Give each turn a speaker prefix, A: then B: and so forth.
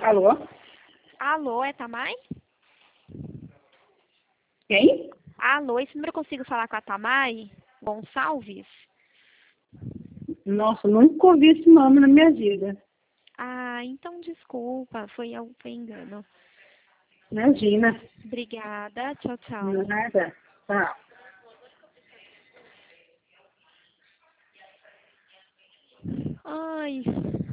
A: Alô?
B: Alô, é Tamai?
A: Quem?
B: Alô, esse número eu consigo falar com a Tamai Gonçalves?
A: Nossa, nunca ouvi esse nome na minha vida.
B: Ah, então desculpa, foi engano.
A: Imagina.
B: Obrigada, tchau, tchau.
A: Nada. Tá.
B: Ai.